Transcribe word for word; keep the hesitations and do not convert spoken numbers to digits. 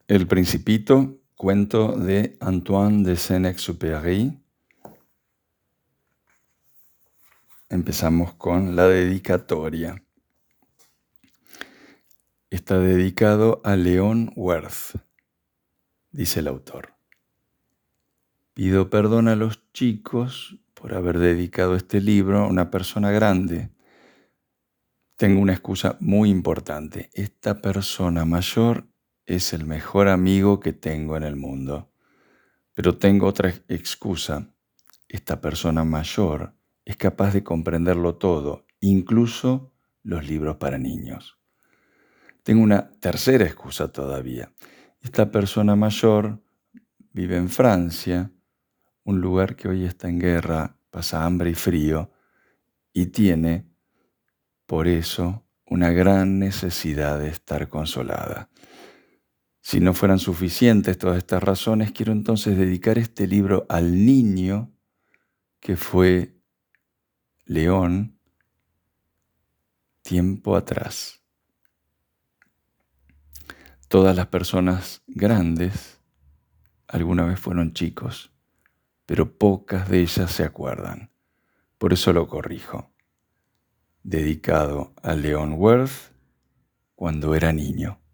El Principito, cuento de Antoine de Saint-Exupéry. Empezamos con la dedicatoria. Está dedicado a Leon Werth, dice el autor. Pido perdón a los chicos por haber dedicado este libro a una persona grande. Tengo una excusa muy importante. Esta persona mayor es el mejor amigo que tengo en el mundo. Pero tengo otra excusa. Esta persona mayor es capaz de comprenderlo todo, incluso los libros para niños. Tengo una tercera excusa todavía. Esta persona mayor vive en Francia, un lugar que hoy está en guerra, pasa hambre y frío, y tiene, por eso, una gran necesidad de estar consolada. Si no fueran suficientes todas estas razones, quiero entonces dedicar este libro al niño que fue León tiempo atrás. Todas las personas grandes alguna vez fueron chicos, pero pocas de ellas se acuerdan. Por eso lo corrijo. Dedicado a Leon Werth cuando era niño.